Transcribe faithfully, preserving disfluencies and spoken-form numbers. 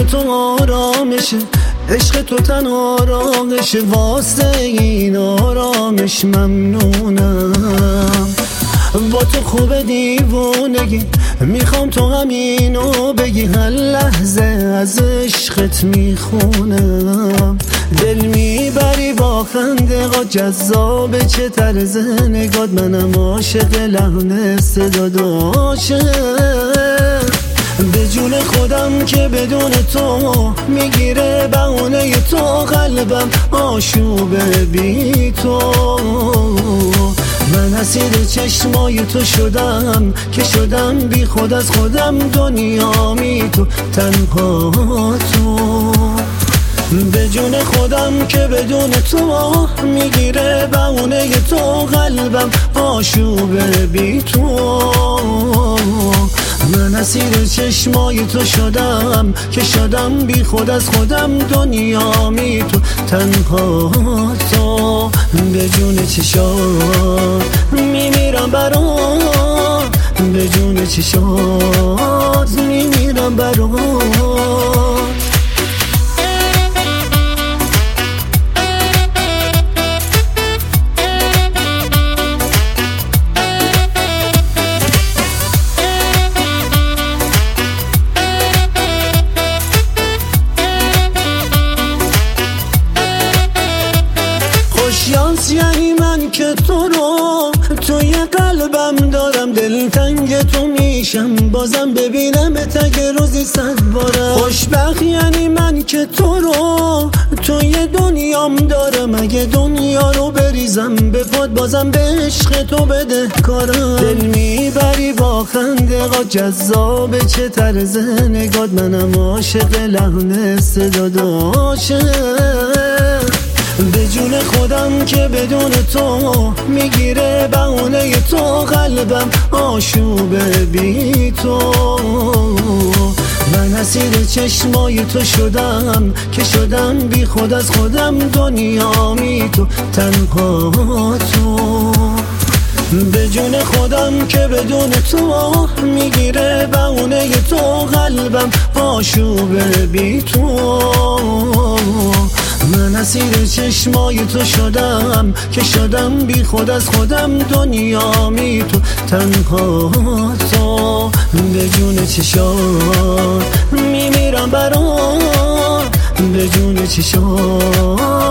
تو آرامشه، عشق تو تنها راهشه، واسه این آرامش ممنونم. با تو خوب دیوونگی، میخوام تو همینو بگی، هر لحظه از عشقت میخونم. دل میبری با خنده ها، جذاب چه طرز نگات، منم عاشق لحن صدات عاشق. به جون خودم که بدون تو میگیره بهونه تو، قلبم آشوبه بی تو. من اسیر چشمای تو شدم که شدم بی خود از خودم، دنیامی تو تنها تو. به جون خودم که بدون تو میگیره بهونه تو، قلبم آشوبه بی تو. من اسیر چشمای تو شدم که شدم بی خود از خودم، دنیامی تو تنها تو. به جون چشات میمیرم برات، به جون چشات میمیرم برات. خوشیانس یعنی من که تو رو توی قلبم دارم، دلتنگ تو میشم بازم ببینم اگه روزی صد بارم. خوشبخت یعنی من که تو رو توی دنیام دارم، اگه دنیا رو بریزم به پاد بازم به عشق تو بده کارم. دل میبری با خنده ها، جذاب چه طرز نگات، منم عاشق لحن صدات عاشق. به جون خودم که بدون تو میگیره بهونه تو، قلبم آشوبه بی تو. من اسیر چشمای تو شدم که شدم بی خود از خودم، دنیامی تو تنها تو. به جون خودم که بدون تو میگیره بهونه تو، قلبم آشوبه بی تو. من اسیر چشمای تو شدم که شدم بی خود از خودم، دنیامی تو تنها تو. به جون چشات میمیرم برات، به جون چشات